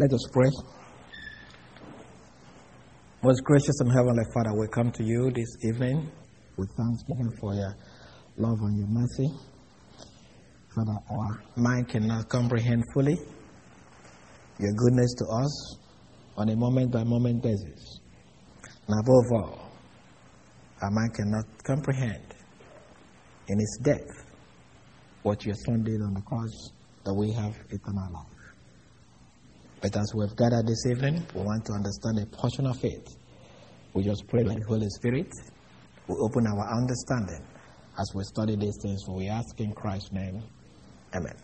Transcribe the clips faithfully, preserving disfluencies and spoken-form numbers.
Let us pray. Most gracious and heavenly Father, we come to you this evening with thanksgiving for your love and your mercy. Father, our mind cannot comprehend fully your goodness to us on a moment-by-moment basis. And above all, our mind cannot comprehend in its depth what your Son did on the cross that we have eternal life. But as we have gathered this evening, we want to understand a portion of it. We just pray that the Holy Spirit will open our understanding as we study these things. For we ask in Christ's name. Amen.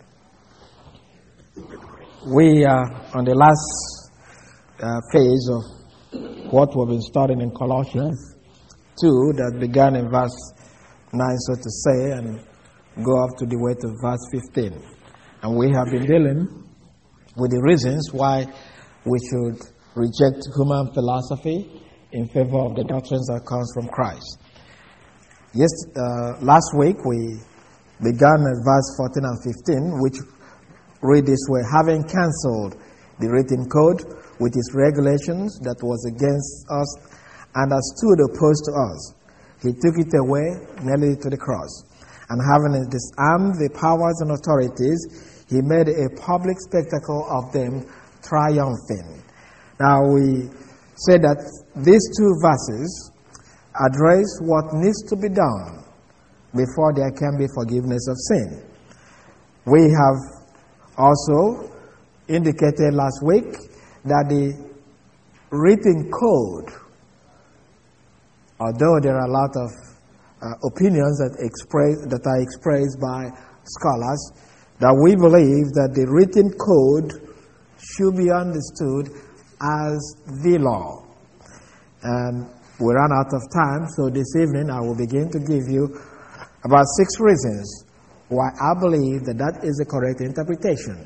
We are on the last uh, phase of what we've been studying in Colossians two, that began in verse nine, so to say, and go up to the way to verse fifteen. And we have been dealing with the reasons why we should reject human philosophy in favor of the doctrines that comes from Christ. Yes, uh, last week we began at verse fourteen and fifteen, which read this way: having cancelled the written code with its regulations that was against us and has stood opposed to us, he took it away, nailed it to the cross. And having disarmed the powers and authorities, he made a public spectacle of them, triumphing. Now we say that these two verses address what needs to be done before there can be forgiveness of sin. We have also indicated last week that the written code, although there are a lot of uh, opinions that express that are expressed by scholars, that we believe that the written code should be understood as the law. And we ran out of time, so this evening I will begin to give you about six reasons why I believe that that is the correct interpretation.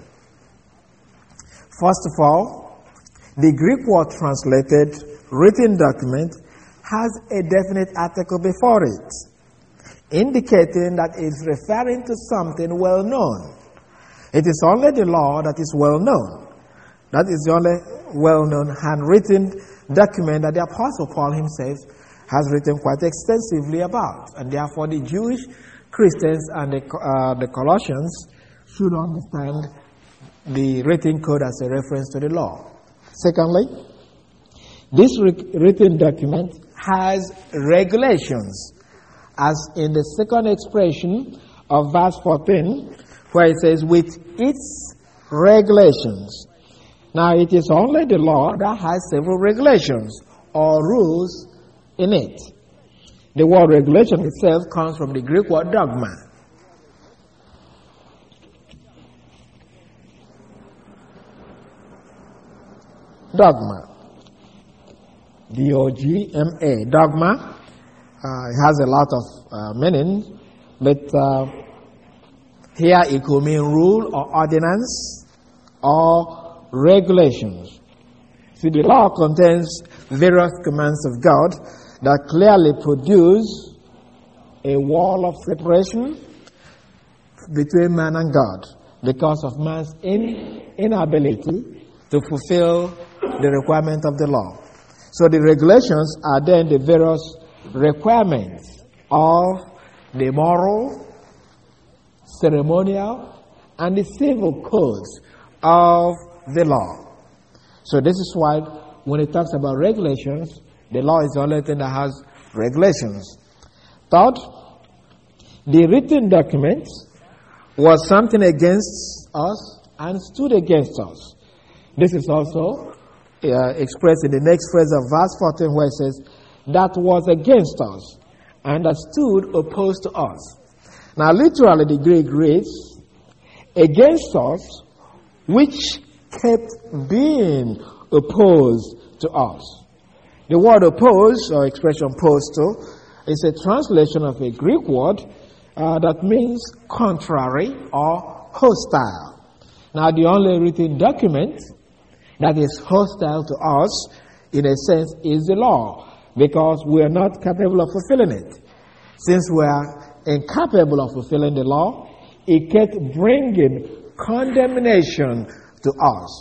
First of all, the Greek word translated written document has a definite article before it, indicating that it's referring to something well known. It is only the law that is well known. That is the only well-known handwritten document that the Apostle Paul himself has written quite extensively about. And therefore the Jewish Christians and the, uh, the Colossians should understand the written code as a reference to the law. Secondly, this written document has regulations, as in the second expression of verse fourteen, where it says, with its regulations. Now, it is only the law that has several regulations or rules in it. The word regulation itself comes from the Greek word dogma. Dogma. D O G M A. Dogma. Uh, it has a lot of uh, meaning, but uh, here it could mean rule or ordinance or regulations. See, the law contains various commands of God that clearly produce a wall of separation between man and God because of man's in, inability to fulfill the requirement of the law. So the regulations are then the various requirements of the moral, ceremonial, and the civil codes of the law. So this is why when it talks about regulations, the law is the only thing that has regulations. Third, the written document was something against us and stood against us. This is also uh, expressed in the next phrase of verse fourteen, where it says, that was against us and that stood opposed to us. Now literally the Greek reads, against us, which kept being opposed to us. The word oppose, or expression opposed to, is a translation of a Greek word uh, that means contrary or hostile. Now the only written document that is hostile to us, in a sense, is the law, because we are not capable of fulfilling it. Since we are incapable of fulfilling the law, it kept bringing condemnation to us.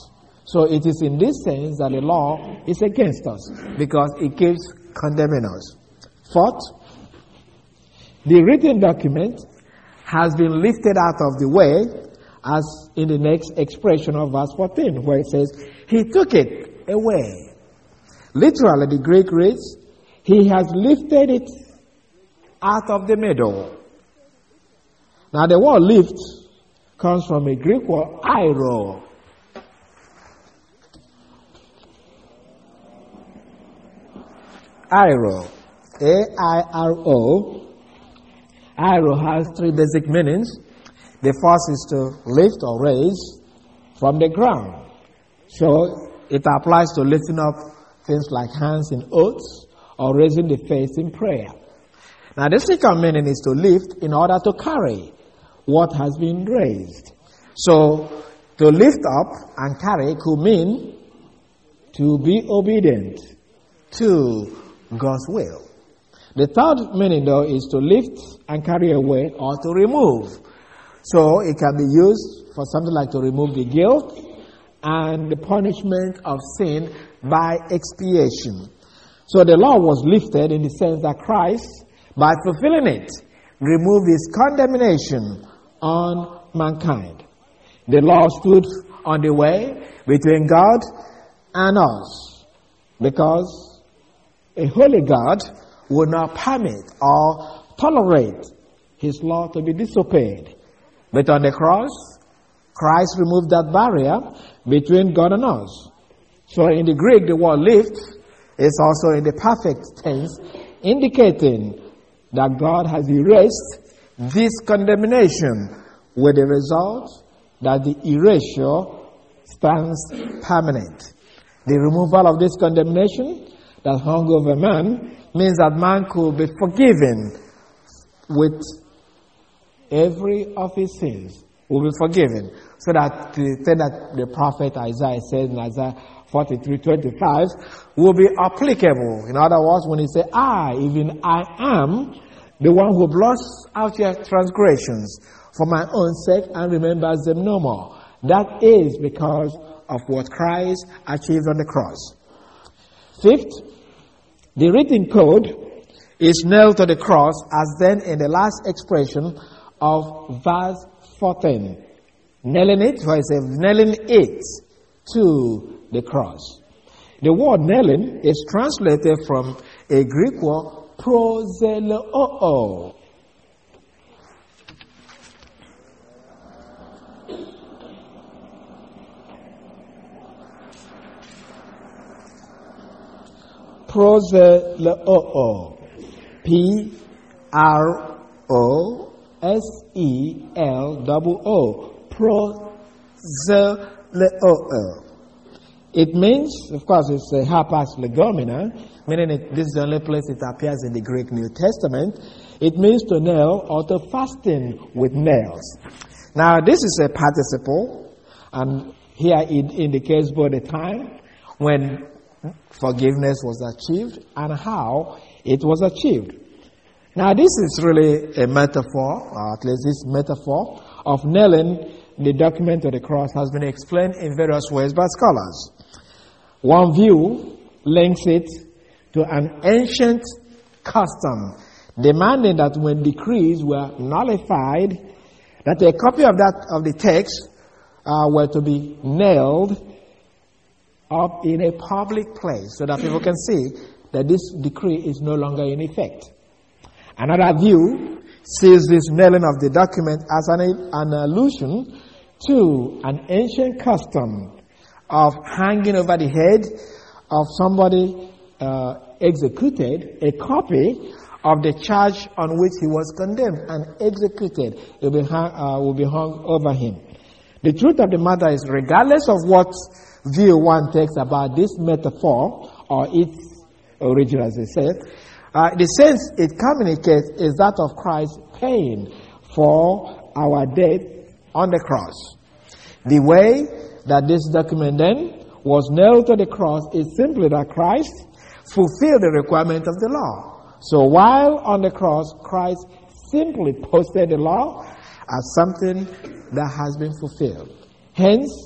So it is in this sense that the law is against us, because it keeps condemning us. Fourth, the written document has been lifted out of the way, as in the next expression of verse fourteen, where it says, he took it away. Literally, the Greek reads, he has lifted it out of the middle. Now, the word lift comes from a Greek word, airo. Airo. A I R O. Airo has three basic meanings. The first is to lift or raise from the ground. So it applies to lifting up things like hands in oaths or raising the face in prayer. Now the second meaning is to lift in order to carry what has been raised. So to lift up and carry could mean to be obedient to God's will. The third meaning, though, is to lift and carry away or to remove. So it can be used for something like to remove the guilt and the punishment of sin by expiation. So the law was lifted in the sense that Christ, by fulfilling it, removed his condemnation on mankind. The law stood on the way between God and us, because a holy God would not permit or tolerate his law to be disobeyed. But on the cross, Christ removed that barrier between God and us. So in the Greek, the word lift is also in the perfect tense, indicating that God has erased this condemnation, with the result that the erasure stands permanent. The removal of this condemnation that hung over man means that man could be forgiven with every of his sins will be forgiven. So that the thing that the prophet Isaiah says in Isaiah forty-three twenty-five will be applicable. In other words, when he says, I, even I am the one who blots out your transgressions for my own sake and remembers them no more. That is because of what Christ achieved on the cross. Fifth, the written code is nailed to the cross, as then in the last expression of verse fourteen. Nailing it, where it says nailing it to the cross. The word nailing is translated from a Greek word prozeloo. Prozeloo. P R O S E L O O. Prozeloo. It means, of course, it's a hapas legomena, meaning it, this is the only place it appears in the Greek New Testament. It means to nail or to fasten with nails. Now, this is a participle, and here it indicates both the time when forgiveness was achieved and how it was achieved. Now, this is really a metaphor, or at least this metaphor of nailing the document to the cross has been explained in various ways by scholars. One view links it to an ancient custom demanding that when decrees were nullified, that a copy of that of the text uh, were to be nailed up in a public place so that people can see that this decree is no longer in effect. Another view sees this nailing of the document as an, an allusion to an ancient custom of hanging over the head of somebody uh, executed a copy of the charge on which he was condemned and executed. It will be hung, uh, will be hung over him. The truth of the matter is, regardless of what view one takes about this metaphor or its origin, as they said, uh, the sense it communicates is that of Christ paying for our debt on the cross. The way that this document then was nailed to the cross is simply that Christ fulfilled the requirement of the law. So while on the cross, Christ simply posted the law as something that has been fulfilled. Hence,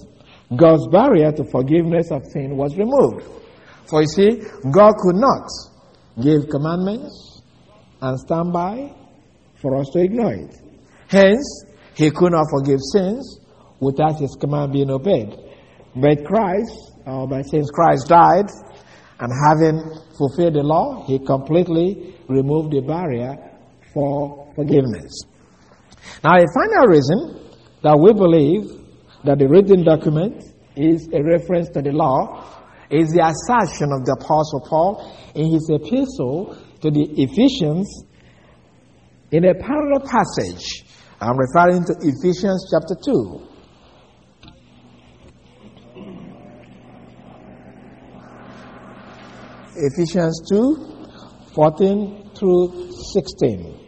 God's barrier to forgiveness of sin was removed. For you see, God could not give commandments and stand by for us to ignore it. Hence, he could not forgive sins without his command being obeyed. But Christ, or by since Christ died, and having fulfilled the law, he completely removed the barrier for forgiveness. Now, a final reason that we believe that the written document is a reference to the law is the assertion of the Apostle Paul in his epistle to the Ephesians in a parallel passage. I'm referring to Ephesians chapter two. Ephesians two, fourteen through sixteen.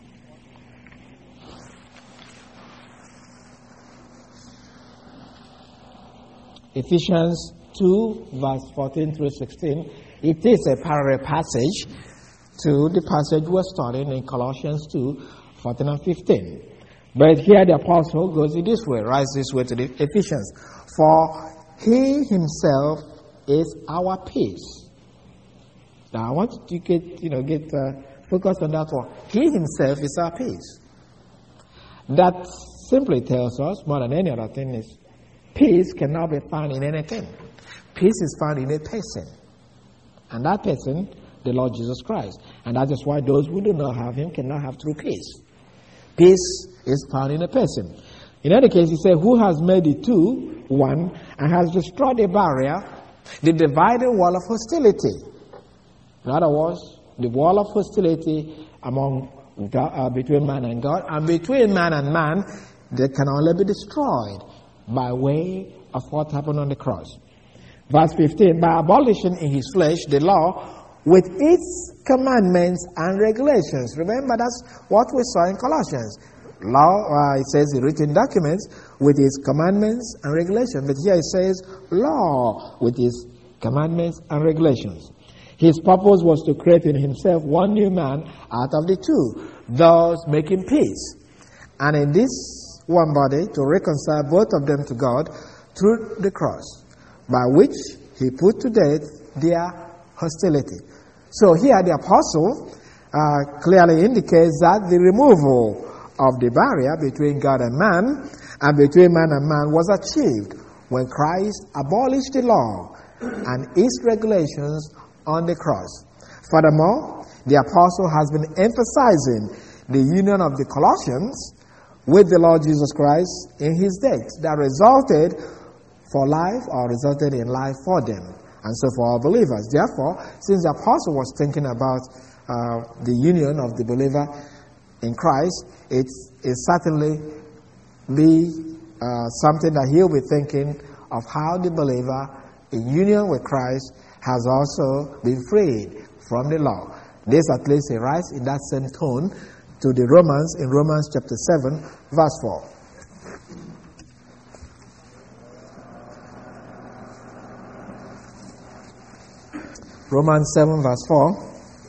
Ephesians two, verse fourteen through sixteen. It is a parallel passage to the passage we're studying in Colossians two, fourteen and fifteen. But here the apostle goes in this way, writes this way to the Ephesians. For he himself is our peace. Now I want you to get, you know, get uh, focused on that one. He himself is our peace. That simply tells us, more than any other thing, is peace cannot be found in anything. Peace is found in a person. And that person, the Lord Jesus Christ. And that is why those who do not have him cannot have true peace. Peace is found in a person. In any case, he said, who has made the two one and has destroyed the barrier, the dividing wall of hostility. In other words, the wall of hostility among God, uh, between man and God, and between man and man, they can only be destroyed by way of what happened on the cross. Verse fifteen, by abolishing in his flesh the law with its commandments and regulations. Remember, that's what we saw in Colossians. Law, uh, it says the written documents with its commandments and regulations. But here it says law with its commandments and regulations. His purpose was to create in himself one new man out of the two, thus making peace. And in this one body to reconcile both of them to God through the cross, by which he put to death their hostility. So here the apostle uh, clearly indicates that the removal of the barrier between God and man and between man and man was achieved when Christ abolished the law and its regulations on the cross. Furthermore, the apostle has been emphasizing the union of the Colossians with the Lord Jesus Christ in his death that resulted for life or resulted in life for them, and so for all believers. Therefore, since the apostle was thinking about uh, the union of the believer in Christ, it is certainly be uh, something that he'll be thinking of how the believer in union with Christ has also been freed from the law. This at least he writes in that same tone to the Romans in Romans chapter seven, verse four. Romans seven, verse four.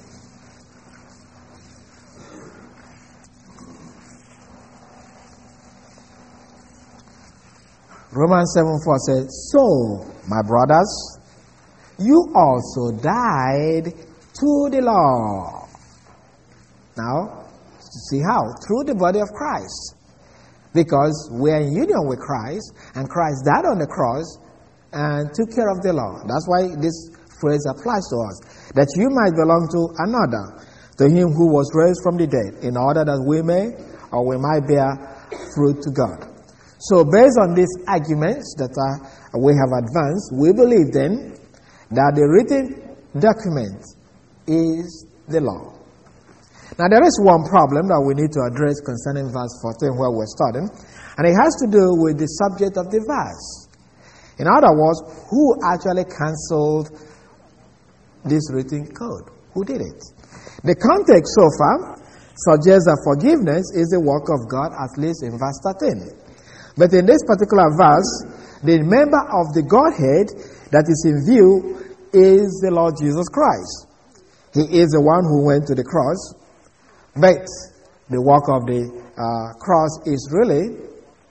Romans seven, four says, so, my brothers, you also died to the law. Now, see how? Through the body of Christ. Because we are in union with Christ, and Christ died on the cross and took care of the law. That's why this phrase applies to us. That you might belong to another, to him who was raised from the dead, in order that we may, or we might bear fruit to God. So based on these arguments that uh, we have advanced, we believe then that the written document is the law. Now there is one problem that we need to address concerning verse fourteen where we're starting, and it has to do with the subject of the verse. In other words, who actually cancelled this written code? Who did it? The context so far suggests that forgiveness is the work of God, at least in verse thirteen. But in this particular verse, the member of the Godhead that is in view is the Lord Jesus Christ. He is the one who went to the cross, but the work of the uh, cross is really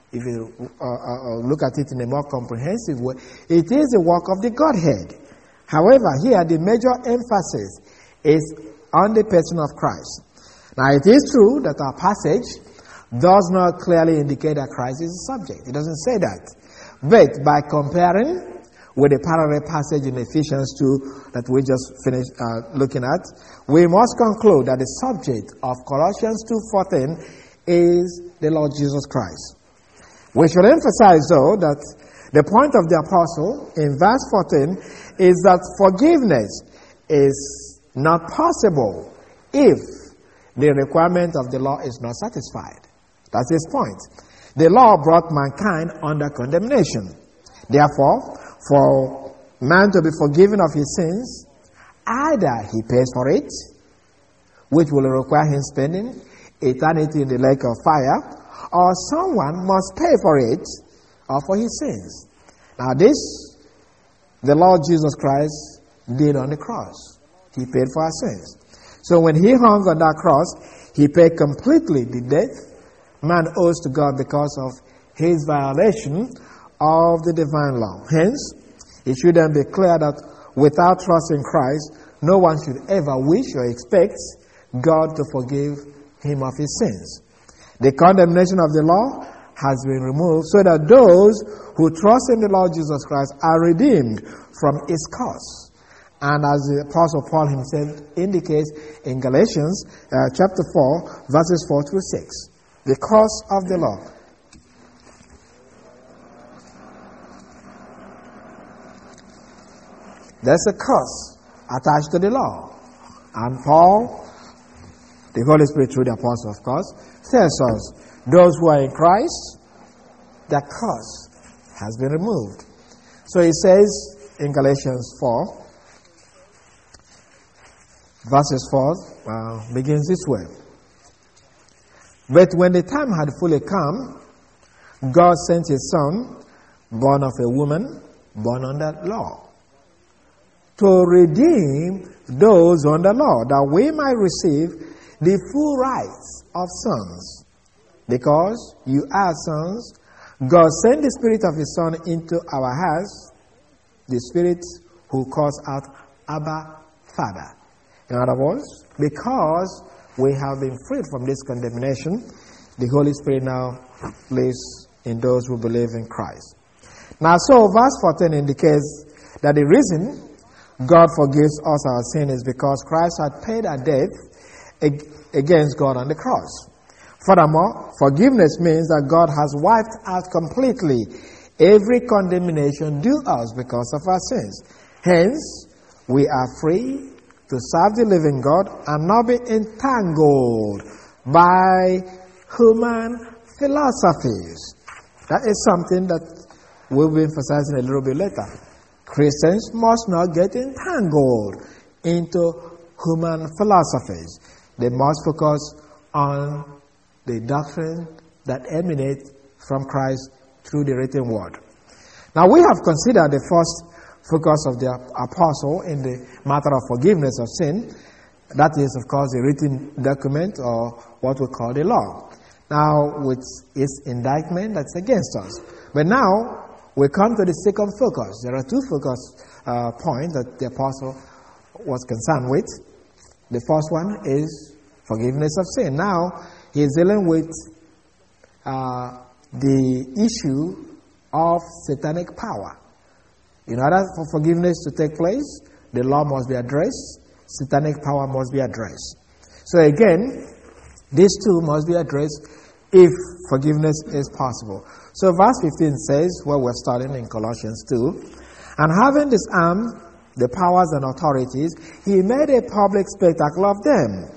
if you uh, uh, look at it in a more comprehensive way, it is the work of the Godhead. However, here the major emphasis is on the person of Christ. Now, it is true that our passage does not clearly indicate that Christ is the subject. It doesn't say that. But by comparing with the parallel passage in Ephesians two that we just finished uh, looking at, we must conclude that the subject of Colossians two fourteen is the Lord Jesus Christ. We should emphasize, though, that the point of the apostle in verse fourteen is that forgiveness is not possible if the requirement of the law is not satisfied. That's his point. The law brought mankind under condemnation. Therefore, for man to be forgiven of his sins, either he pays for it, which will require him spending eternity in the lake of fire, or someone must pay for it or for his sins. Now this, the Lord Jesus Christ did on the cross. He paid for our sins. So when he hung on that cross, he paid completely the debt man owes to God because of his violation of the divine law. Hence, it should then be clear that without trust in Christ, no one should ever wish or expect God to forgive him of his sins. The condemnation of the law has been removed so that those who trust in the Lord Jesus Christ are redeemed from its curse. And as the Apostle Paul himself indicates in Galatians uh, chapter four, verses four through six, the curse of the law. There's a curse attached to the law. And Paul, the Holy Spirit through the Apostle, of course, tells us, those who are in Christ, the curse has been removed. So he says in Galatians four, verses four, uh, begins this way. But when the time had fully come, God sent his Son, born of a woman, born under law, to redeem those under law, that we might receive the full rights of sons. Because you are sons, God sent the Spirit of his Son into our hearts, the Spirit who calls out, Abba, Father. In other words, because we have been freed from this condemnation, the Holy Spirit now lives in those who believe in Christ. Now, so verse fourteen indicates that the reason God forgives us our sin is because Christ had paid our debt against God on the cross. Furthermore, forgiveness means that God has wiped out completely every condemnation due us because of our sins. Hence, we are free to serve the living God and not be entangled by human philosophies. That is something that we'll be emphasizing a little bit later. Christians must not get entangled into human philosophies. They must focus on the doctrine that emanates from Christ through the written word. Now, we have considered the first focus of the apostle in the matter of forgiveness of sin. That is, of course, the written document, or what we call the law. Now, with its indictment that's against us. But now, we come to the second focus. There are two focus uh, points that the apostle was concerned with. The first one is forgiveness of sin. Now, he is dealing with uh, the issue of satanic power. In order for forgiveness to take place, the law must be addressed, satanic power must be addressed. So again, these two must be addressed if forgiveness is possible. So verse fifteen says, where we're starting in Colossians two, and having disarmed the powers and authorities, he made a public spectacle of them,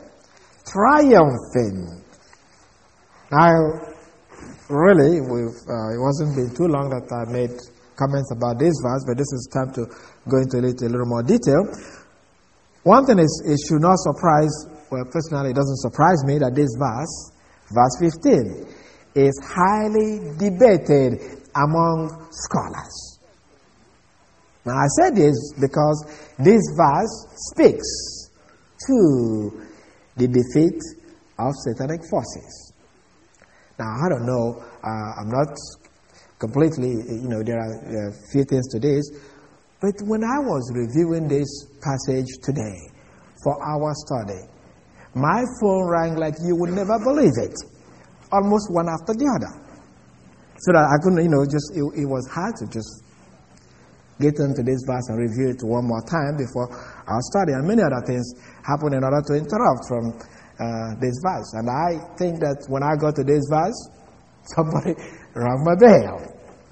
triumphing. Now, really, we've, uh, it wasn't been too long that I made comments about this verse, but this is time to go into it a little more detail. One thing is, it should not surprise, well, personally, it doesn't surprise me that this verse, verse fifteen, is highly debated among scholars. Now, I said this because this verse speaks to the defeat of satanic forces. Now, I don't know, uh, I'm not completely, you know, there are a few things to this, but when I was reviewing this passage today for our study, my phone rang like you would never believe it, almost one after the other. So that I couldn't, you know, just, it, it was hard to just get into this verse and review it one more time before our study. And many other things happen in order to interrupt from uh, this verse. And I think that when I got to this verse, somebody rang my bell.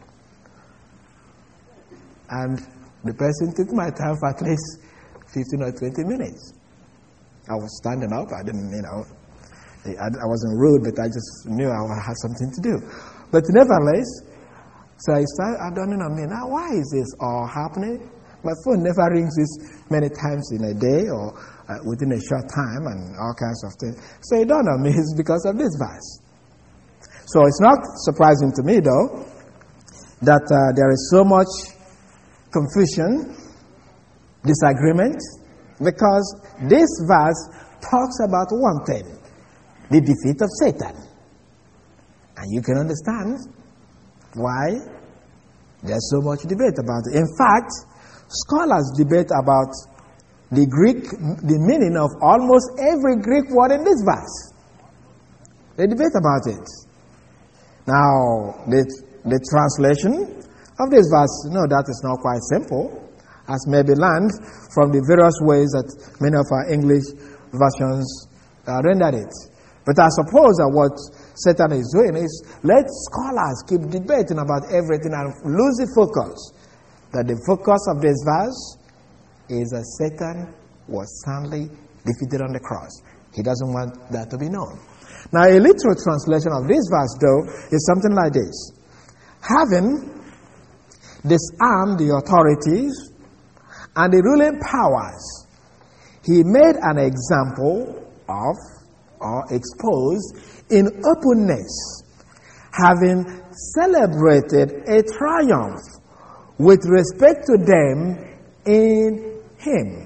And the person took my time for at least fifteen or twenty minutes. I was standing up. I didn't, you know, I, I wasn't rude, but I just knew I had something to do. But nevertheless, so I started, I don't know, I mean, now why is this all happening? My phone never rings this many times in a day or uh, within a short time and all kinds of things. So it dawned on me it's because of this verse. So it's not surprising to me, though, that uh, there is so much confusion, disagreement, because this verse talks about one thing, the defeat of Satan. And you can understand why there's so much debate about it. In fact, scholars debate about the Greek, the meaning of almost every Greek word in this verse. They debate about it. Now, the, the translation of this verse, no, that is not quite simple, as may be learned from the various ways that many of our English versions uh, rendered it. But I suppose that what Satan is doing is let scholars keep debating about everything and lose the focus. That the focus of this verse is that Satan was soundly defeated on the cross. He doesn't want that to be known. Now, a literal translation of this verse, though, is something like this. Having disarmed the authorities and the ruling powers, he made an example of or exposed in openness, having celebrated a triumph with respect to them in him.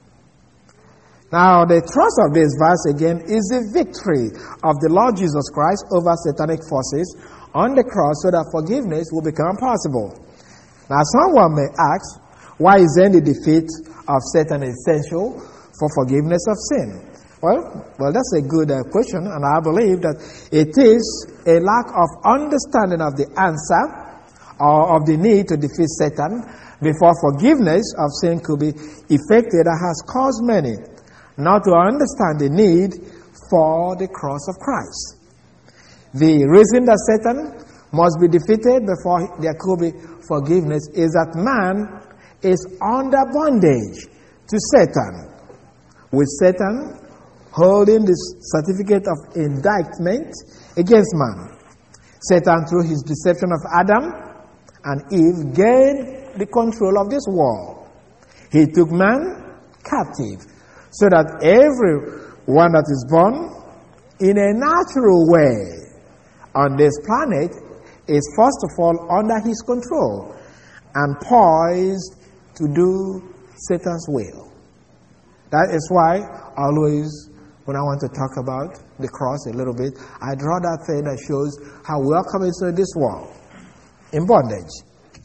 Now, the thrust of this verse again is the victory of the Lord Jesus Christ over satanic forces on the cross so that forgiveness will become possible. Now, someone may ask, why is then the defeat of Satan essential for forgiveness of sin? Well, well, that's a good uh, question, and I believe that it is a lack of understanding of the answer or of the need to defeat Satan before forgiveness of sin could be effected that has caused many not to understand the need for the cross of Christ. The reason that Satan must be defeated before there could be forgiveness is that man is under bondage to Satan, with Satan holding the certificate of indictment against man. Satan, through his deception of Adam and Eve, gained the control of this world. He took man captive so that everyone that is born in a natural way on this planet is first of all under his control and poised to do Satan's will. That is why always when I want to talk about the cross a little bit, I draw that thing that shows how we are coming into this world in bondage.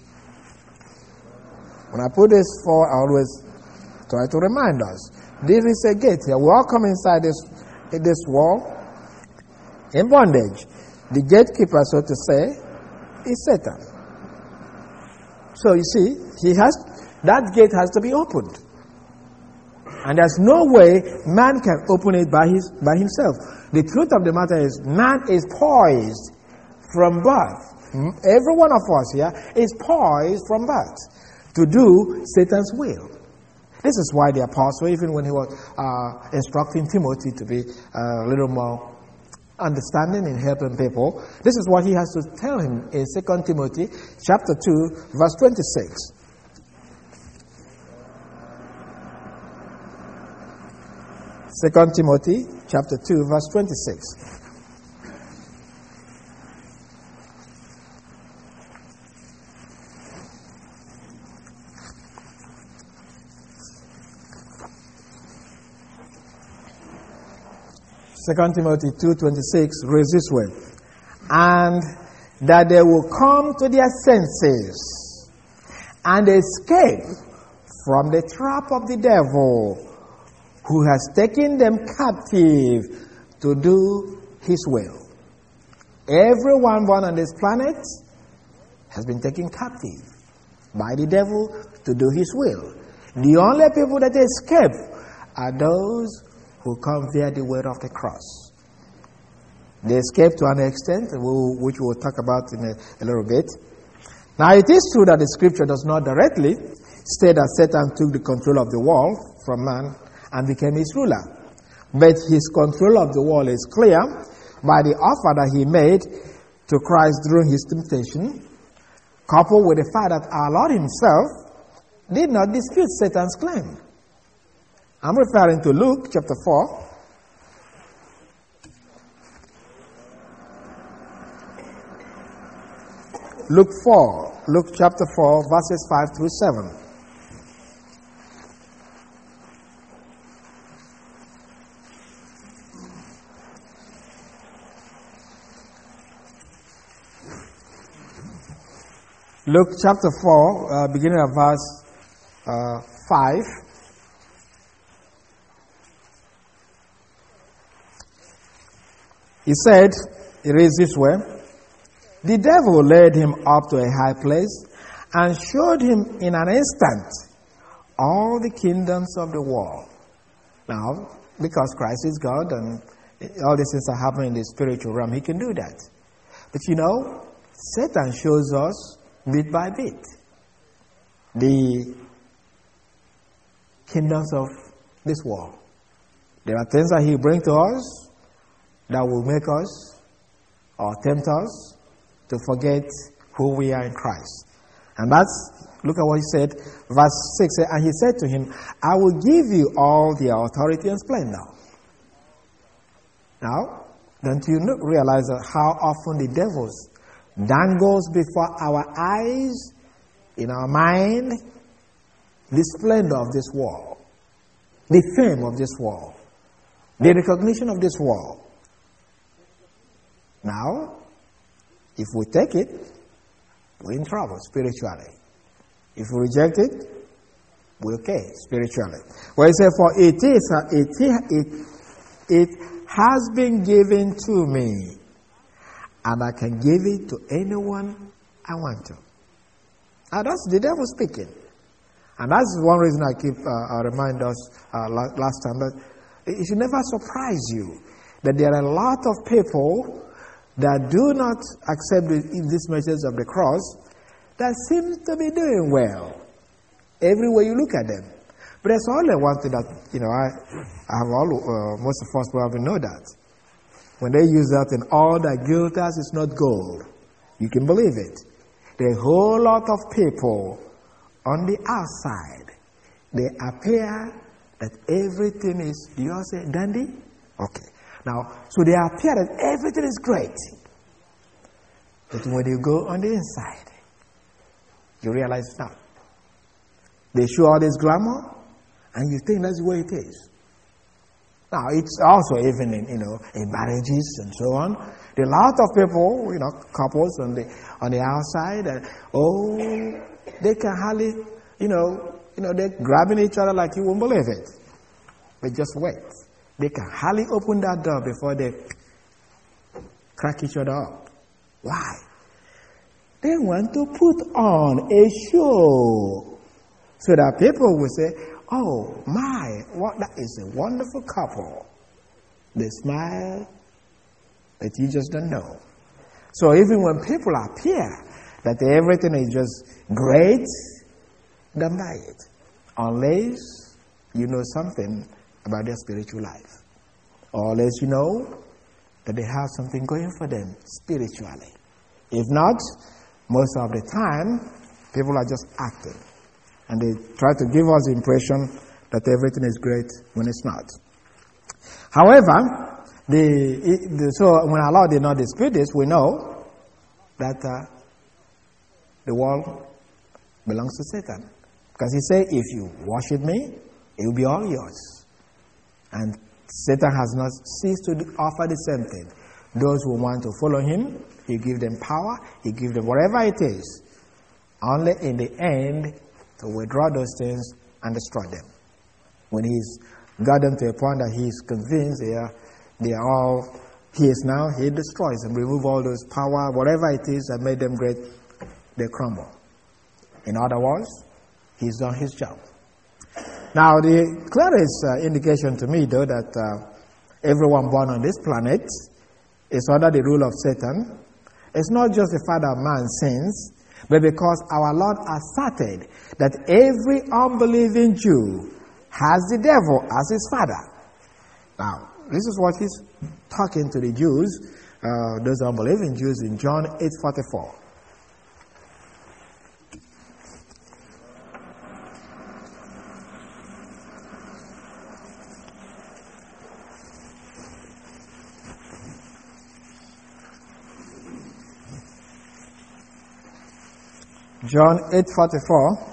When I put this forward, I always try to remind us, there is a gate here. We all come inside this, in this world in bondage. The gatekeeper, so to say, is Satan. So you see, he has that gate has to be opened. And there's no way man can open it by his by himself. The truth of the matter is, man is poised from birth. Every one of us here is poised from birth to do Satan's will. This is why the apostle, even when he was uh, instructing Timothy to be uh, a little more understanding in helping people, this is what he has to tell him in Second Timothy chapter two, verse twenty-six. Second Timothy chapter two, verse twenty-six. Second Timothy two twenty-six reads this way: and that they will come to their senses and escape from the trap of the devil, who has taken them captive to do his will. Everyone born on this planet has been taken captive by the devil to do his will. The only people that escape are those who come via the word of the cross. They escape to an extent, which we'll talk about in a, a little bit. Now, it is true that the scripture does not directly state that Satan took the control of the world from man and became his ruler. But his control of the world is clear by the offer that he made to Christ during his temptation, coupled with the fact that our Lord himself did not dispute Satan's claim. I'm referring to Luke chapter four. Luke four, Luke chapter four, verses five through seven. Luke chapter four, uh, beginning of verse uh, five. He said, it reads this way: the devil led him up to a high place and showed him in an instant all the kingdoms of the world. Now, because Christ is God and all these things are happening in the spiritual realm, he can do that. But you know, Satan shows us bit by bit the kingdoms of this world. There are things that he brings to us that will make us or tempt us to forget who we are in Christ. And that's, look at what he said, verse six, and he said to him, I will give you all the authority and splendor. Now, don't you realize that how often the devil dangles before our eyes, in our mind, the splendor of this world, the fame of this world, the recognition of this world. Now, if we take it, we're in trouble spiritually. If we reject it, we're okay spiritually. Well, he said, for it is, it, it, it has been given to me, and I can give it to anyone I want to. Now, that's the devil speaking. And that's one reason I keep uh, I remind us uh, last time that it should never surprise you that there are a lot of people that do not accept this message of the cross that seem to be doing well everywhere you look at them. But there's only one thing that, you know, I, I have all, uh, most of us probably know that. When they use that in all that glitters is not gold, you can believe it. There are a whole lot of people on the outside, they appear that everything is, do you all say dandy? Okay. Now, so they appear that everything is great. But when you go on the inside, you realize it's not. They show all this glamour, and you think that's the way it is. Now, it's also even in, you know, in marriages and so on. There are a lot of people, you know, couples on the on the outside, and oh, they can hardly, you know, you know, they're grabbing each other like you won't believe it. But just wait. They can hardly open that door before they crack each other up. Why? They want to put on a show so that people will say, oh my, what, that is a wonderful couple. They smile, but you just don't know. So even when people appear that everything is just great, don't buy it. Unless you know something about their spiritual life. Or unless you know that they have something going for them spiritually. If not, most of the time, people are just acting. And they try to give us the impression that everything is great when it's not. However, the, it, the, so when our Lord did not dispute this, we know that uh, the world belongs to Satan. Because he said, if you worship me, it will be all yours. And Satan has not ceased to offer the same thing. those who want to follow him, he gives them power, he gives them whatever it is. Only in the end to withdraw those things and destroy them. When he's got them to a point that he's convinced they are, they are all his now, he destroys them, remove all those power, whatever it is that made them great, they crumble. In other words, he's done his job. Now, the clearest uh, indication to me, though, that uh, everyone born on this planet is under the rule of Satan, it's not just the fact that man sins, but because our Lord asserted that every unbelieving Jew has the devil as his father. Now, this is what he's talking to the Jews, uh, those unbelieving Jews, in John eight forty-four. John eight forty-four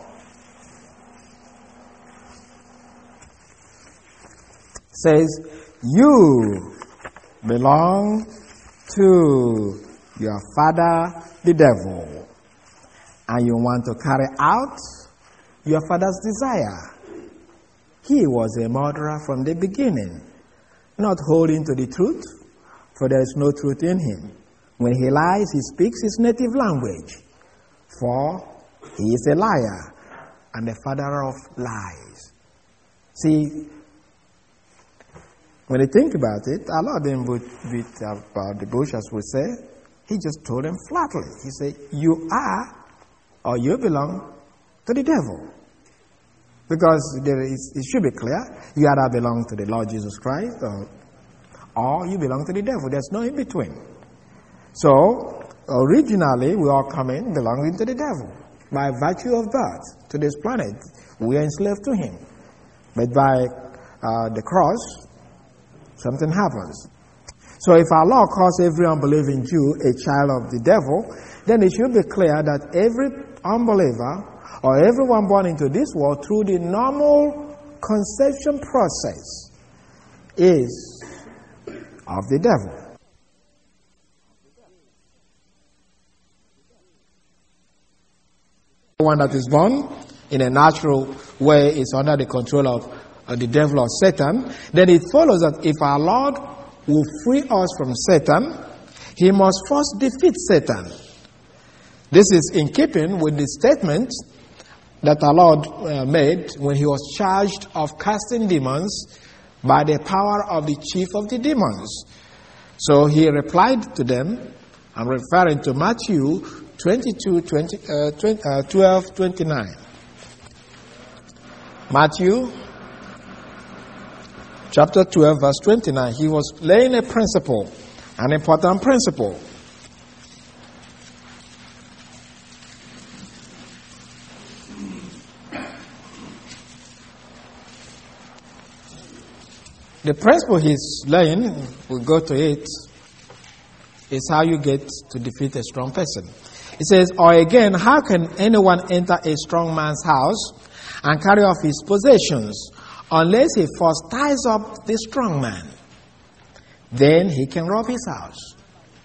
says, you belong to your father, the devil, and you want to carry out your father's desire. He was a murderer from the beginning, not holding to the truth, for there is no truth in him. When he lies, he speaks his native language, for he is a liar and the father of lies. See, when you think about it, Allah didn't beat about the bush, as we say. He just told them flatly. He said, you are, or you belong to the devil. Because there is, it should be clear, you either belong to the Lord Jesus Christ, or, or you belong to the devil. There's no in between. So, originally, we all come in belonging to the devil. By virtue of birth to this planet, we are enslaved to him. But by uh, the cross, something happens. So if our Lord calls every unbelieving Jew a child of the devil, then it should be clear that every unbeliever or everyone born into this world through the normal conception process is of the devil. One that is born in a natural way is under the control of uh, the devil or Satan, then it follows that if our Lord will free us from Satan, he must first defeat Satan. This is in keeping with the statement that our Lord uh, made when he was charged of casting demons by the power of the chief of the demons. So he replied to them, I'm referring to Matthew twenty-two, twenty, uh, twenty, uh, twelve, twenty-nine. Matthew chapter twelve, verse twenty-nine. He was laying a principle, an important principle. The principle he's laying, we'll go to it, is how you get to defeat a strong person. It says, or again, how can anyone enter a strong man's house and carry off his possessions unless he first ties up the strong man? Then he can rob his house.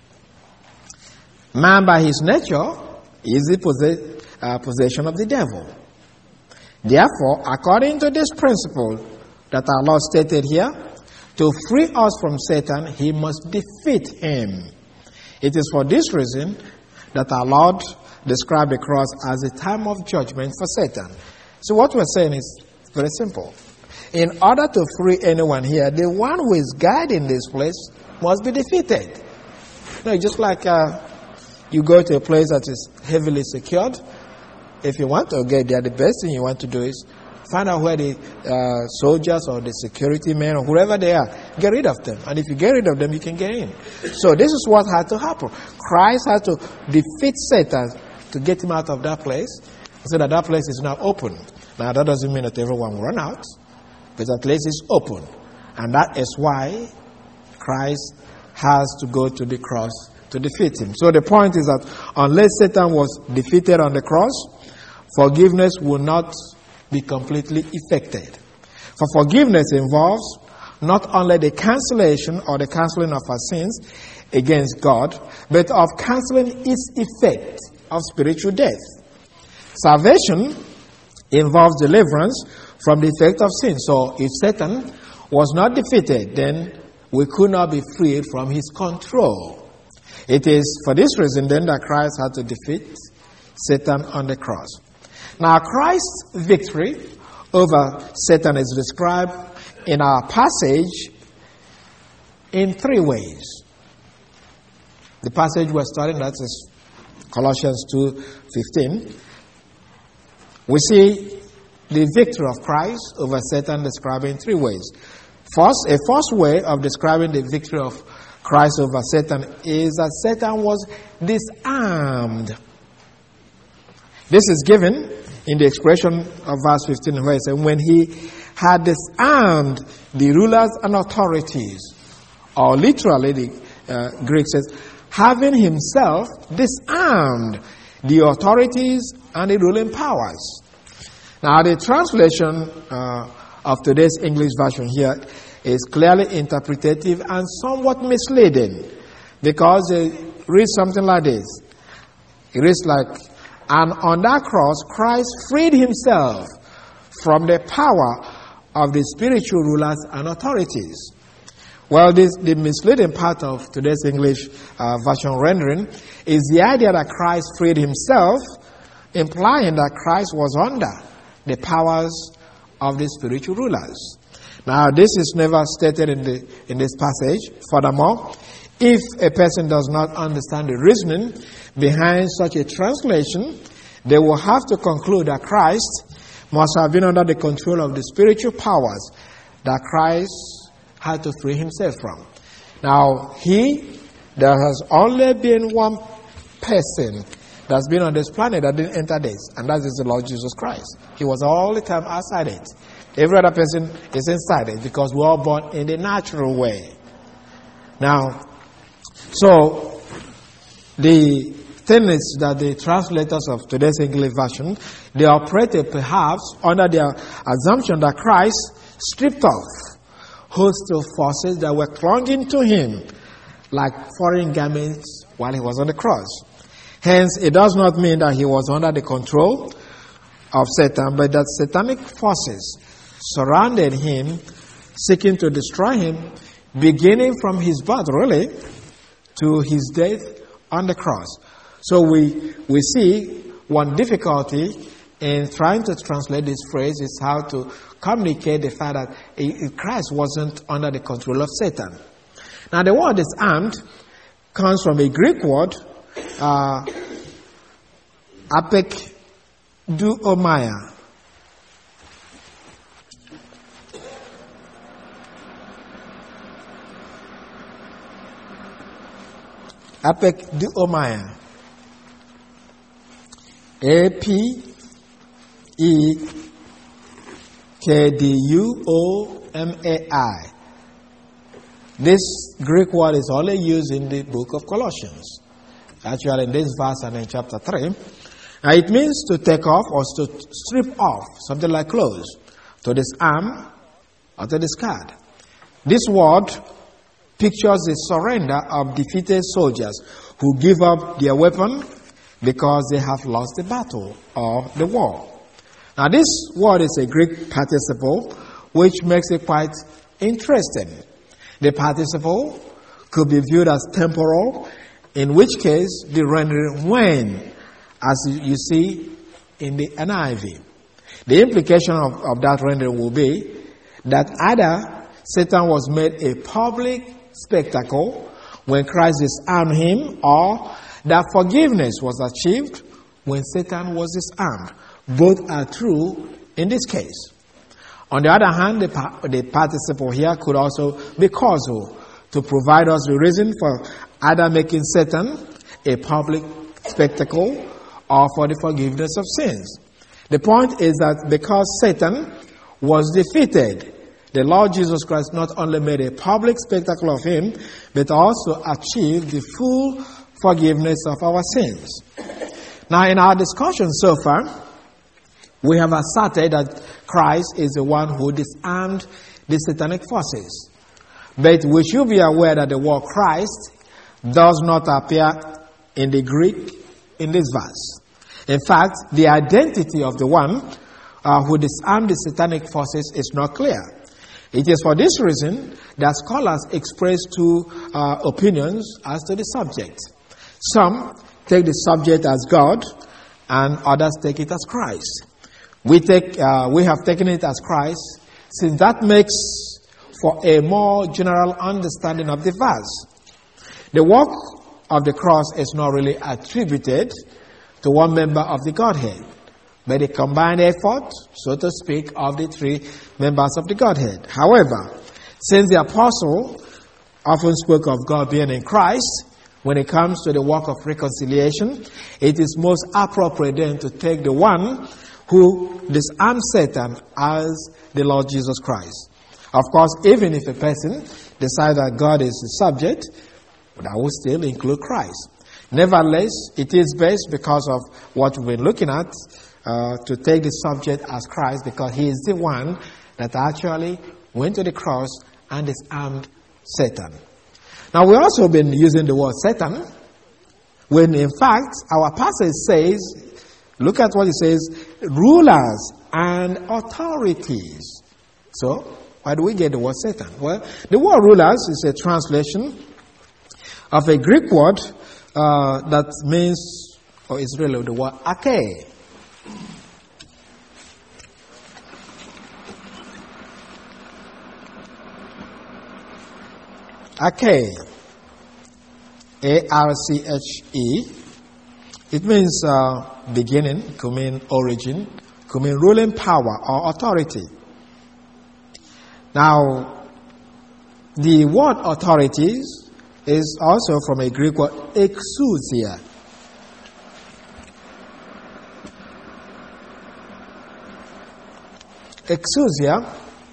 Man by his nature is the possess- uh, possession of the devil. Therefore, according to this principle that our Lord stated here, to free us from Satan, he must defeat him. It is for this reason that our Lord described the cross as a time of judgment for Satan. So what we're saying is very simple. In order to free anyone here, the one who is guiding this place must be defeated. No, just like uh, you go to a place that is heavily secured. If you want to get there, the best thing you want to do is find out where the uh, soldiers or the security men or whoever they are, get rid of them. And if you get rid of them, you can get in. So this is what had to happen. Christ had to defeat Satan to get him out of that place, so that that place is now open. Now that doesn't mean that everyone will run out, but that place is open. And that is why Christ has to go to the cross to defeat him. So the point is that unless Satan was defeated on the cross, forgiveness will not be completely effected. For forgiveness involves not only the cancellation or the cancelling of our sins, against God, but of canceling its effect of spiritual death. Salvation involves deliverance from the effect of sin. So if Satan was not defeated, then we could not be freed from his control. It is for this reason then that Christ had to defeat Satan on the cross. Now Christ's victory over Satan is described in our passage in three ways. The passage we're studying, that is Colossians two fifteen. We see the victory of Christ over Satan described in three ways. First, a first way of describing the victory of Christ over Satan is that Satan was disarmed. This is given in the expression of verse fifteen, where it says, when he had disarmed the rulers and authorities, or literally the uh, Greek says, having himself disarmed the authorities and the ruling powers. Now the translation uh, of today's English version here is clearly interpretative and somewhat misleading, because it reads something like this. It reads like, and on that cross Christ freed himself from the power of the spiritual rulers and authorities. Well, this, the misleading part of today's English uh, version rendering is the idea that Christ freed himself, implying that Christ was under the powers of the spiritual rulers. Now, this is never stated in the in this passage. Furthermore, if a person does not understand the reasoning behind such a translation, they will have to conclude that Christ must have been under the control of the spiritual powers that Christ had to free himself from. Now, he, there has only been one person that's been on this planet that didn't enter this, and that is the Lord Jesus Christ. He was all the time outside it. Every other person is inside it, because we're all born in the natural way. Now, so the thing is that the translators of today's English version, they operated perhaps under the assumption that Christ stripped off hostile forces that were clinging to him like foreign garments while he was on the cross. Hence, it does not mean that he was under the control of Satan, but that satanic forces surrounded him, seeking to destroy him, beginning from his birth, really, to his death on the cross. So we we see one difficulty in trying to translate this phrase is how to communicate the fact that Christ wasn't under the control of Satan. Now, the word disarmed comes from a Greek word, uh, apekduomai. Apekduomai. A P E K D U O M A I. This Greek word is only used in the book of Colossians. Actually, in this verse and in chapter three. Now, it means to take off or to strip off, something like clothes, to disarm or to discard. This word pictures the surrender of defeated soldiers who give up their weapon because they have lost the battle or the war. Now, this word is a Greek participle, which makes it quite interesting. The participle could be viewed as temporal, in which case the rendering when, as you see in the N I V. The implication of, of that rendering will be that either Satan was made a public spectacle when Christ disarmed him, or that forgiveness was achieved when Satan was disarmed. Both are true in this case. On the other hand, the, the participle here could also be causal, to provide us the reason for either making Satan a public spectacle or for the forgiveness of sins. The point is that because Satan was defeated, the Lord Jesus Christ not only made a public spectacle of him, but also achieved the full forgiveness of our sins. Now, in our discussion so far, we have asserted that Christ is the one who disarmed the satanic forces. But we should be aware that the word Christ does not appear in the Greek in this verse. In fact, the identity of the one uh, who disarmed the satanic forces is not clear. It is for this reason that scholars express two uh, opinions as to the subject. Some take the subject as God, and others take it as Christ. We take, uh, we have taken it as Christ, since that makes for a more general understanding of the verse. The work of the cross is not really attributed to one member of the Godhead, but a combined effort, so to speak, of the three members of the Godhead. However, since the apostle often spoke of God being in Christ, when it comes to the work of reconciliation, it is most appropriate then to take the one who disarmed Satan as the Lord Jesus Christ. Of course, even if a person decides that God is the subject, that will still include Christ. Nevertheless, it is best, because of what we've been looking at, uh, to take the subject as Christ, because he is the one that actually went to the cross and disarmed Satan. Now, we've also been using the word Satan, when in fact our passage says, look at what it says, rulers and authorities. So, why do we get the word Satan? Well, the word rulers is a translation of a Greek word uh, that means, or is really the word arche. Arche. A R C H E. It means uh, beginning, could mean origin, could mean ruling power or authority. Now, the word authorities is also from a Greek word exousia. Exousia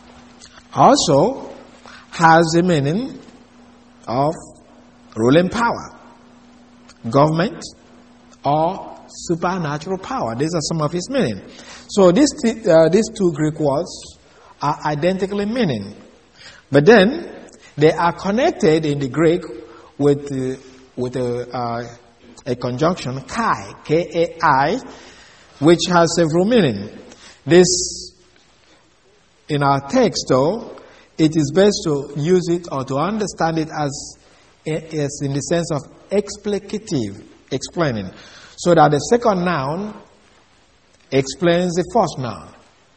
also has the meaning of ruling power, government, or supernatural power. These are some of its meaning. So these t- uh, these two Greek words are identically meaning, but then they are connected in the Greek with uh, with a, uh, a conjunction kai, K A I, which has several meanings. This, in our text, though, it is best to use it or to understand it as, as in the sense of explicative, explaining, so that the second noun explains the first noun.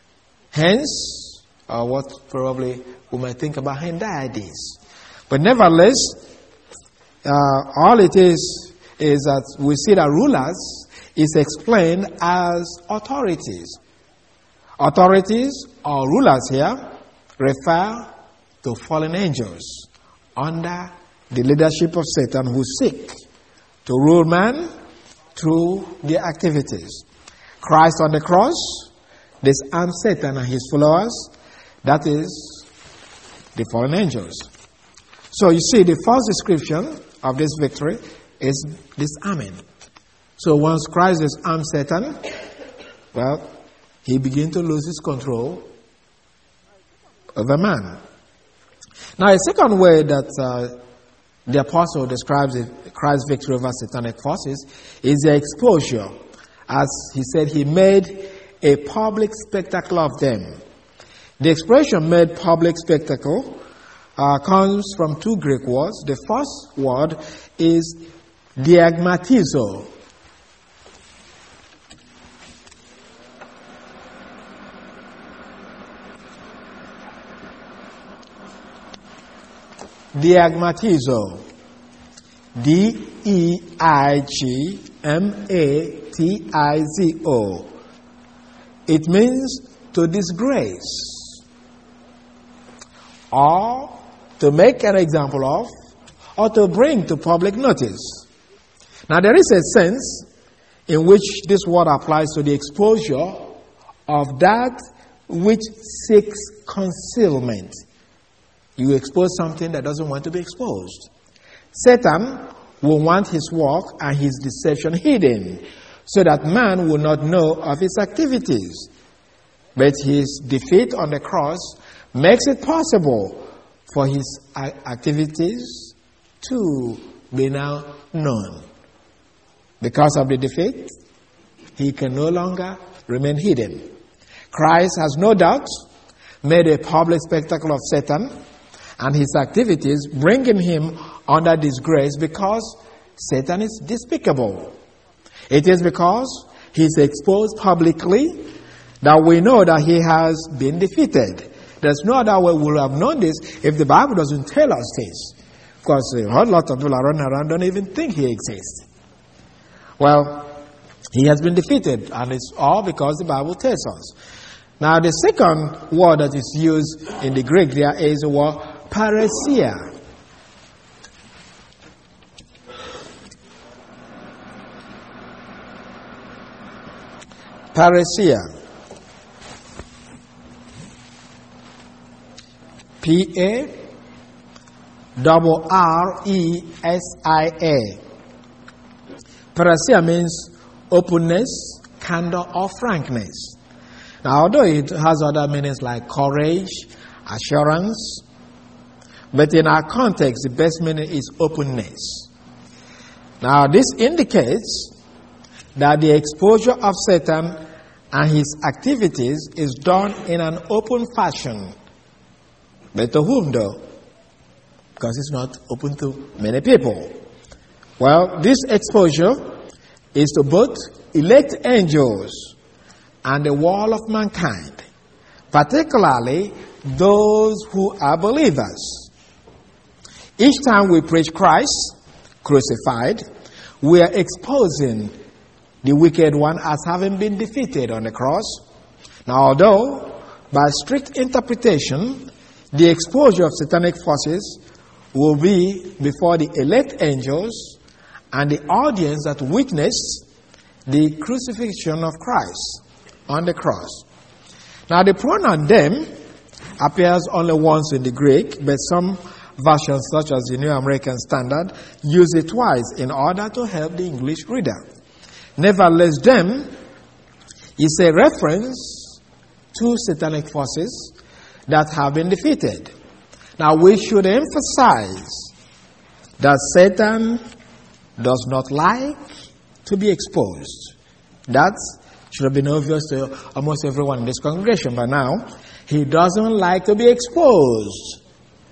Hence, uh, what probably we might think about Hendiadys. But nevertheless, uh, all it is is that we see that rulers is explained as authorities. Authorities or rulers here refer to fallen angels under the leadership of Satan, who seek to rule man through their activities. Christ on the cross disarmed Satan and his followers, that is, the fallen angels. So you see, the first description of this victory is disarming. So once Christ disarmed Satan, well, he began to lose his control over man. Now, a second way that uh, the apostle describes it, Christ's victory over satanic forces is the exposure. As he said, he made a public spectacle of them. The expression "made public spectacle" uh, comes from two Greek words. The first word is diagmatizo. Diagmatizo. D E I G M A T I Z O. It means to disgrace, or to make an example of, or to bring to public notice. Now, there is a sense in which this word applies to the exposure of that which seeks concealment. You expose something that doesn't want to be exposed. Satan will want his work and his deception hidden, so that man will not know of his activities. But his defeat on the cross makes it possible for his activities to be now known. Because of the defeat, he can no longer remain hidden. Christ has no doubt made a public spectacle of Satan and his activities, bringing him under disgrace because Satan is despicable. It is because he is exposed publicly that we know that he has been defeated. There's no other way we would have known this if the Bible doesn't tell us this. Because a whole lot of people are running around don't even think he exists. Well, he has been defeated, and it's all because the Bible tells us. Now, the second word that is used in the Greek there is the word parousia. Parousia. P A R R E S I A. Parousia means openness, candor, or frankness. Now, although it has other meanings like courage, assurance, but in our context, the best meaning is openness. Now, this indicates that the exposure of Satan and his activities is done in an open fashion. But to whom, though? Because it's not open to many people. Well, this exposure is to both elect angels and the world of mankind, particularly those who are believers. Each time we preach Christ crucified, we are exposing the wicked one as having been defeated on the cross. Now, although by strict interpretation, the exposure of satanic forces will be before the elect angels and the audience that witnessed the crucifixion of Christ on the cross. Now, the pronoun them appears only once in the Greek, but some versions, such as the New American Standard, use it twice in order to help the English reader. Nevertheless, them is a reference to satanic forces that have been defeated. Now, we should emphasize that Satan does not like to be exposed. That should have been obvious to almost everyone in this congregation by now. He doesn't like to be exposed.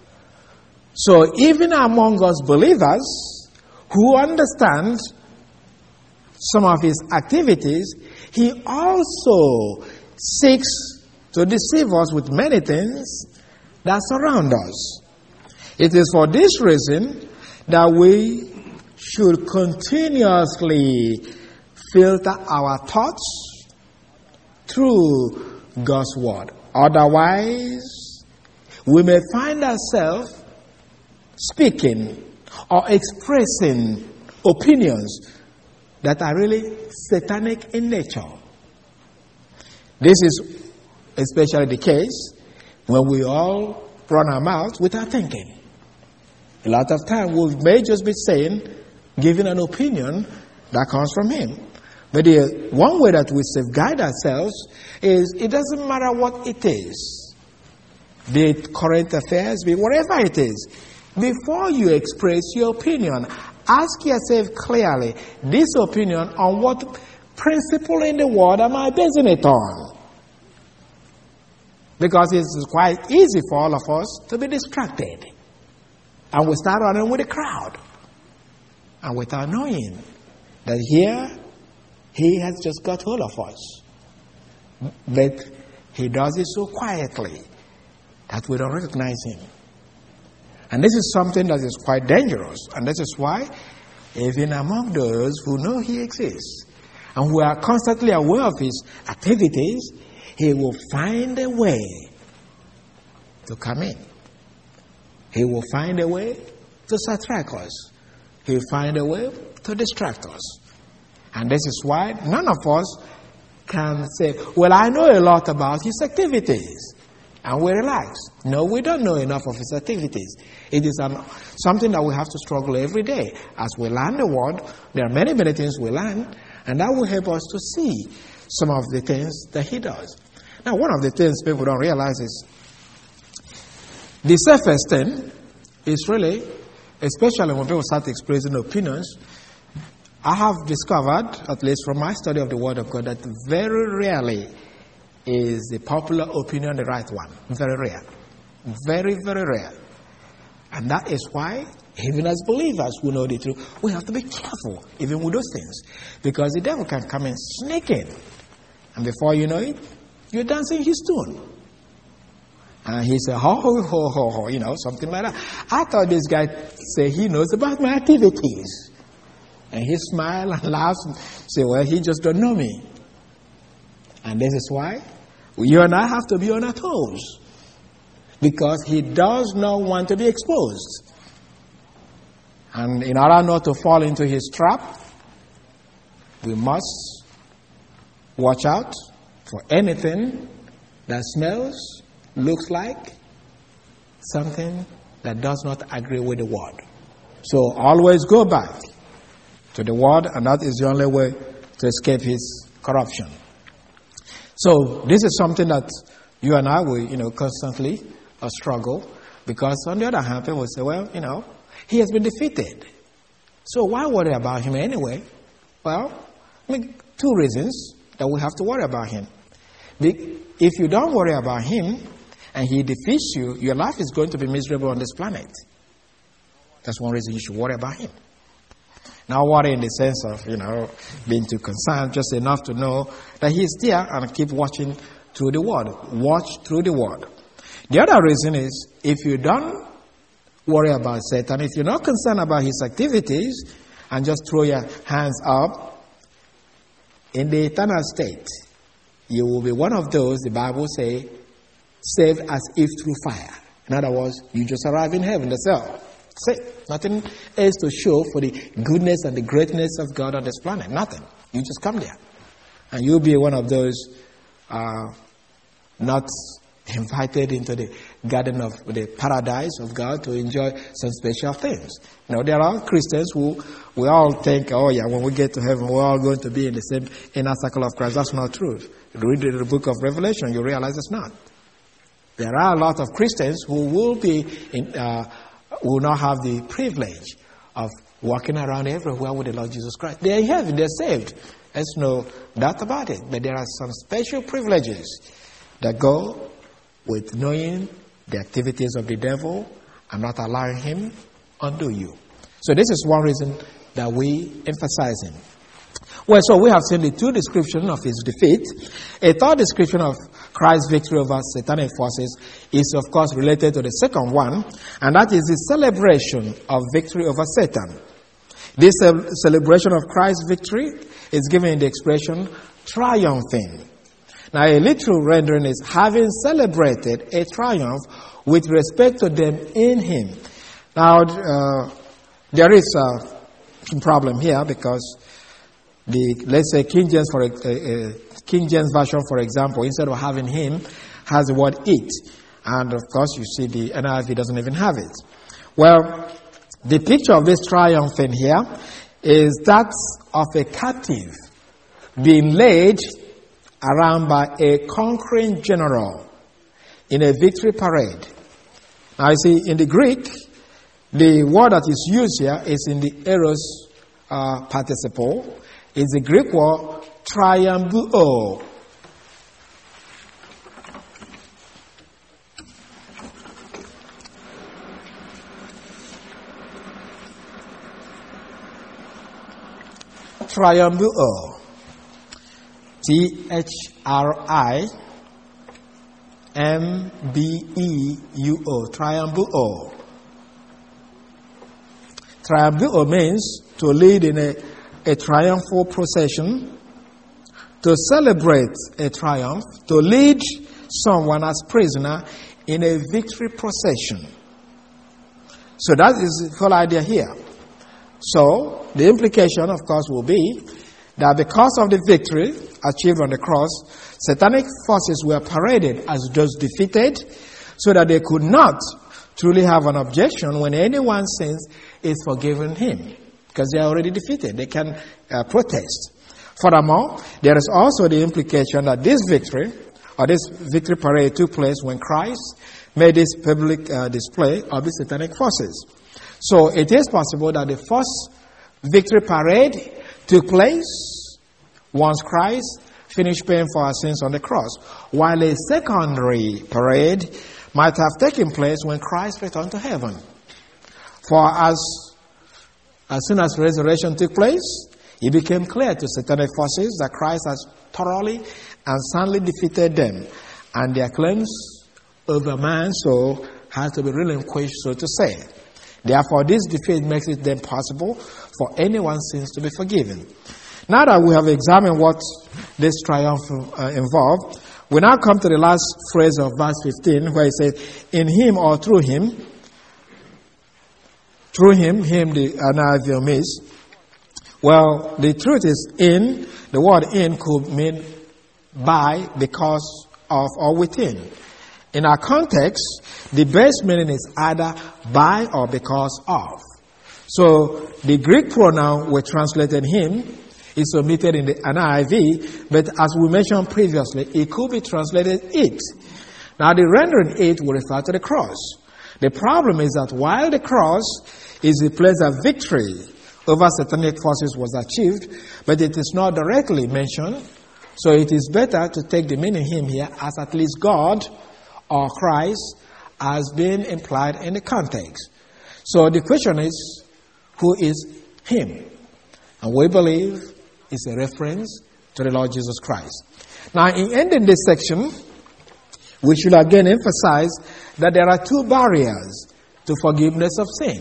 So even among us believers who understand some of his activities, he also seeks to deceive us with many things that surround us. It is for this reason that we should continuously filter our thoughts through God's word. Otherwise, we may find ourselves speaking or expressing opinions that are really satanic in nature. This is especially the case when we all run our mouths without thinking. A lot of time we may just be saying, giving an opinion that comes from him. But the one way that we safeguard ourselves is it doesn't matter what it is, be it current affairs, be it whatever it is. Before you express your opinion, ask yourself clearly, this opinion, on what principle in the world am I basing it on? Because it's quite easy for all of us to be distracted. And we start running with the crowd. And without knowing that here, he has just got hold of us. But he does it so quietly that we don't recognize him. And this is something that is quite dangerous. And this is why, even among those who know he exists, and who are constantly aware of his activities, he will find a way to come in. He will find a way to sidetrack us. He will find a way to distract us. And this is why none of us can say, well, I know a lot about his activities. And we relax. No, we don't know enough of his activities. It is um, something that we have to struggle every day. As we learn the word, there are many, many things we learn, and that will help us to see some of the things that he does. Now, one of the things people don't realize is the safest thing is really especially when people start expressing opinions, I have discovered, at least from my study of the Word of God, that very rarely is the popular opinion the right one. Very rare. Very, very rare. And that is why, even as believers who know the truth, we have to be careful, even with those things. Because the devil can come and sneak in. And before you know it, you're dancing his tune. And he said, ho, ho, ho, ho, ho, you know, something like that. I thought this guy said he knows about my activities. And he smiled and laughed and said, well, he just don't know me. And this is why you and I have to be on our toes. Because he does not want to be exposed. And in order not to fall into his trap, we must watch out for anything that smells, looks like something that does not agree with the Word. So always go back to the Word, and that is the only way to escape his corruption. So this is something that you and I will, you know, constantly uh, struggle, because on the other hand, people will say, well, you know, he has been defeated. So why worry about him anyway? Well, I mean, two reasons that we have to worry about him. If you don't worry about him and he defeats you, your life is going to be miserable on this planet. That's one reason you should worry about him. Not worry in the sense of, you know, being too concerned, just enough to know that he's there and keep watching through the Word. Watch through the Word. The other reason is, if you don't worry about Satan, if you're not concerned about his activities and just throw your hands up, in the eternal state, you will be one of those, the Bible says, saved as if through fire. In other words, you just arrive in heaven, that's all. Say, nothing else to show for the goodness and the greatness of God on this planet. Nothing. You just come there. And you'll be one of those uh, not invited into the garden of the paradise of God to enjoy some special things. You know, there are Christians who we all think, oh yeah, when we get to heaven, we're all going to be in the same inner circle of Christ. That's not true. You read the book of Revelation, you realize it's not. There are a lot of Christians who will be in, uh, will not have the privilege of walking around everywhere with the Lord Jesus Christ. They're in heaven, they're saved. There's no doubt about it. But there are some special privileges that go with knowing the activities of the devil and not allowing him undo you. So this is one reason that we emphasize him. Well, so we have seen the two descriptions of his defeat. A third description of Christ's victory over satanic forces is, of course, related to the second one, and that is the celebration of victory over Satan. This celebration of Christ's victory is given in the expression triumphing. Now, a literal rendering is having celebrated a triumph with respect to them in him. Now, uh, there is a problem here because the, let's say, King James for a, a, a King James version, for example, instead of having him, has the word it. And of course, you see the N I V doesn't even have it. Well, the picture of this triumph in here is that of a captive being laid around by a conquering general in a victory parade. Now, you see, in the Greek, the word that is used here is in the eros uh, participle. It's the Greek word triambuo. Triambuo. T H R I M B E U O. Triambuo. Triambuo means to lead in a, a triumphal procession, to celebrate a triumph, to lead someone as prisoner in a victory procession. So that is the whole idea here. So the implication, of course, will be that because of the victory achieved on the cross, satanic forces were paraded as those defeated, so that they could not truly have an objection when anyone's sins is forgiven him, because they are already defeated. They can uh, protest. Furthermore, there is also the implication that this victory, or this victory parade, took place when Christ made this public uh, display of the satanic forces. So it is possible that the first victory parade took place once Christ finished paying for our sins on the cross, while a secondary parade might have taken place when Christ returned to heaven. For as, as soon as resurrection took place, it became clear to satanic forces that Christ has thoroughly and soundly defeated them, and their claims over man's soul had to be relinquished, so to say. Therefore, this defeat makes it then possible for anyone's sins to be forgiven. Now that we have examined what this triumph uh, involved, we now come to the last phrase of verse fifteen, where it says, in him or through him, through him, him the N I V means. Well, the truth is in. The word in could mean by, because of, or within. In our context, the best meaning is either by or because of. So the Greek pronoun we translated him is omitted in the N I V, but as we mentioned previously, it could be translated it. Now the rendering it will refer to the cross. The problem is that while the cross is the place of victory over satanic forces was achieved, but it is not directly mentioned, so it is better to take the meaning him here as at least God or Christ as being implied in the context. So the question is, who is him? And we believe it's a reference to the Lord Jesus Christ. Now, in ending this section, we should again emphasize that there are two barriers to forgiveness of sin.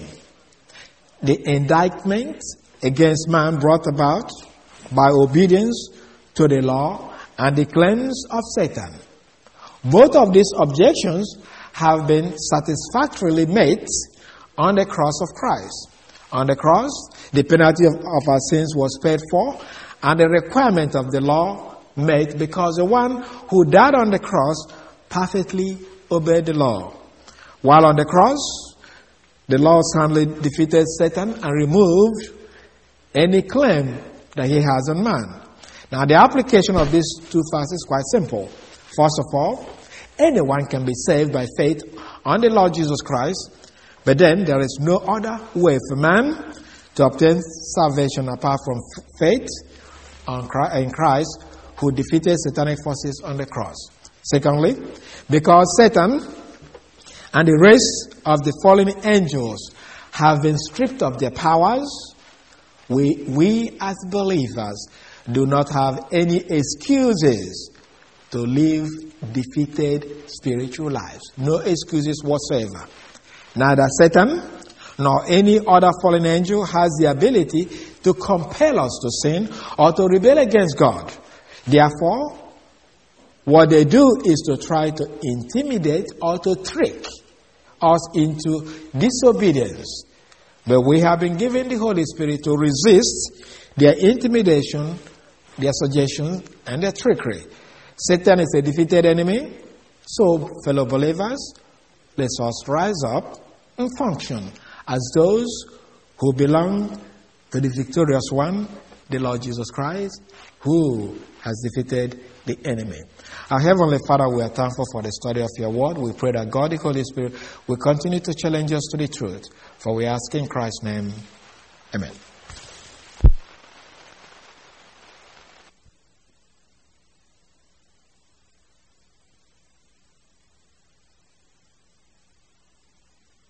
The indictment against man brought about by obedience to the law and the claims of Satan. Both of these objections have been satisfactorily met on the cross of Christ. On the cross, the penalty of, of our sins was paid for, and the requirement of the law met, because the one who died on the cross perfectly obeyed the law. While on the cross, the law soundly defeated Satan and removed any claim that he has on man. Now, the application of these two facts is quite simple. First of all, anyone can be saved by faith on the Lord Jesus Christ, but then there is no other way for man to obtain salvation apart from faith in Christ, who defeated satanic forces on the cross. Secondly, because Satan and the race of the fallen angels have been stripped of their powers, we, we as believers do not have any excuses to live defeated spiritual lives. No excuses whatsoever. Neither Satan nor any other fallen angel has the ability to compel us to sin or to rebel against God. Therefore, what they do is to try to intimidate or to trick us into disobedience. But we have been given the Holy Spirit to resist their intimidation, their suggestion, and their trickery. Satan is a defeated enemy. So, fellow believers, let us rise up and function as those who belong to the victorious one, the Lord Jesus Christ, who has defeated the enemy. Our Heavenly Father, we are thankful for the study of your word. We pray that God, the Holy Spirit, will continue to challenge us to the truth. For we ask in Christ's name, amen.